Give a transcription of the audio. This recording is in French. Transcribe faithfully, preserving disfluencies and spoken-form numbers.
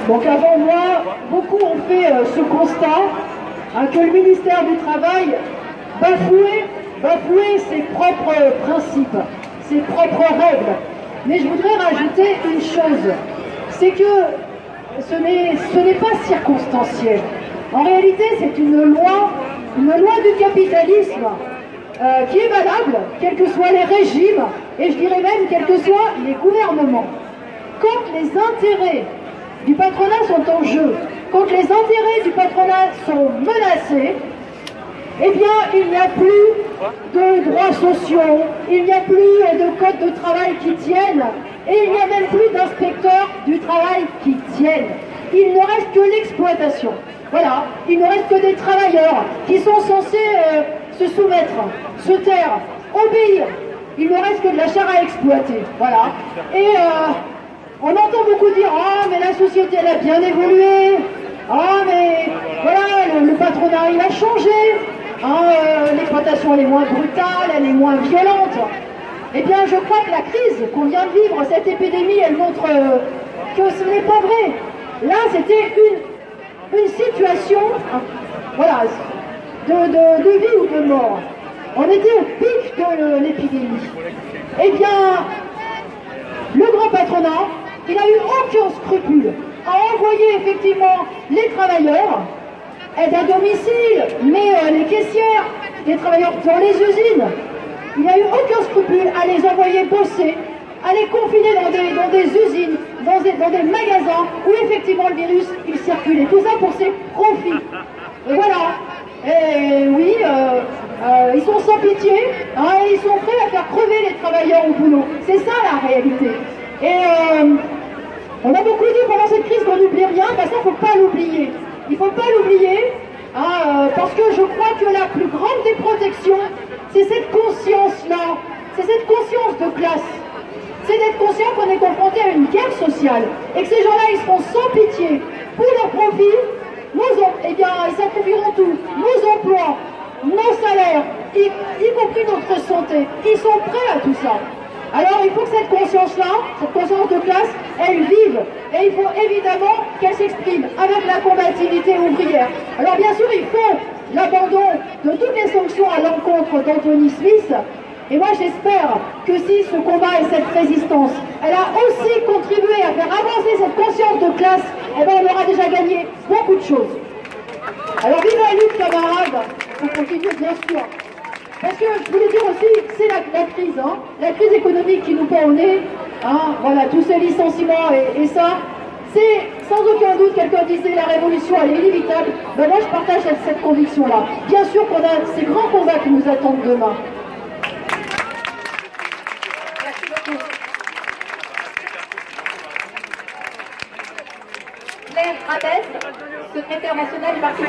Donc avant moi, beaucoup ont fait euh, ce constat hein, que le ministère du Travail bafouait, bafouait ses propres principes, ses propres règles. Mais je voudrais rajouter une chose, c'est que ce n'est ce n'est pas circonstanciel. En réalité, c'est une loi, une loi du capitalisme euh, qui est valable, quels que soient les régimes, et je dirais même quels que soient les gouvernements. Quand les intérêts du patronat sont en jeu, quand les intérêts du patronat sont menacés, eh bien, il n'y a plus de droits sociaux, il n'y a plus de codes de travail qui tiennent, et il n'y a même plus d'inspecteurs du travail qui tiennent. Il ne reste que l'exploitation. Voilà, il ne reste que des travailleurs qui sont censés euh, se soumettre, se taire, obéir. Il ne reste que de la chair à exploiter. Voilà. Et euh, on entend beaucoup dire « Ah, mais la société, elle a bien évolué. Ah, mais voilà, le, le patronat, il a changé. Ah, euh, l'exploitation, elle est moins brutale, elle est moins violente. » Eh bien, je crois que la crise qu'on vient de vivre, cette épidémie, elle montre euh, que ce n'est pas vrai. Là, c'était une, une situation, voilà, de, de, de vie ou de mort. On était au pic de l'épidémie. Eh bien, le grand patronat, il n'a eu aucun scrupule à envoyer effectivement les travailleurs, aide à domicile, mais euh, les caissières, les travailleurs dans les usines, il n'a eu aucun scrupule à les envoyer bosser, à les confiner dans des, dans des usines, dans des, dans des magasins où effectivement le virus il circulait. Tout ça pour ses profits. Et voilà. Et oui, euh, euh, ils sont sans pitié, hein, et ils sont prêts à faire crever les travailleurs au boulot. C'est ça la réalité. Et euh, on a beaucoup dit pendant cette crise qu'on n'oublie rien, ben ça il ne faut pas l'oublier. Il ne faut pas l'oublier, hein, euh, parce que je crois que la plus grande des protections, c'est cette conscience-là, c'est cette conscience de classe. C'est d'être conscient qu'on est confronté à une guerre sociale et que ces gens-là, ils seront sans pitié pour leur profit. Nos, eh bien, ils sacrifieront tout, nos emplois, nos salaires, y, y compris notre santé. Ils sont prêts à tout ça. Alors il faut que cette conscience-là, cette conscience de classe, elle vive. Et il faut évidemment qu'elle s'exprime avec la combativité ouvrière. Alors bien sûr, il faut l'abandon de toutes les sanctions à l'encontre d'Anthony Smith. Et moi j'espère que si ce combat et cette résistance, elle a aussi contribué à faire avancer cette conscience de classe, eh bien on aura déjà gagné beaucoup de choses. Alors vive la lutte, camarades, on continue bien sûr. Parce que je voulais dire aussi, c'est la, la crise, hein, la crise économique qui nous pend au nez, hein, voilà, tous ces licenciements et, et ça, c'est sans aucun doute, quelqu'un disait la révolution elle est inévitable, ben moi je partage cette, cette conviction-là. Bien sûr qu'on a ces grands combats qui nous attendent demain. Merci beaucoup. Claire Rabès, secrétaire nationale du Parti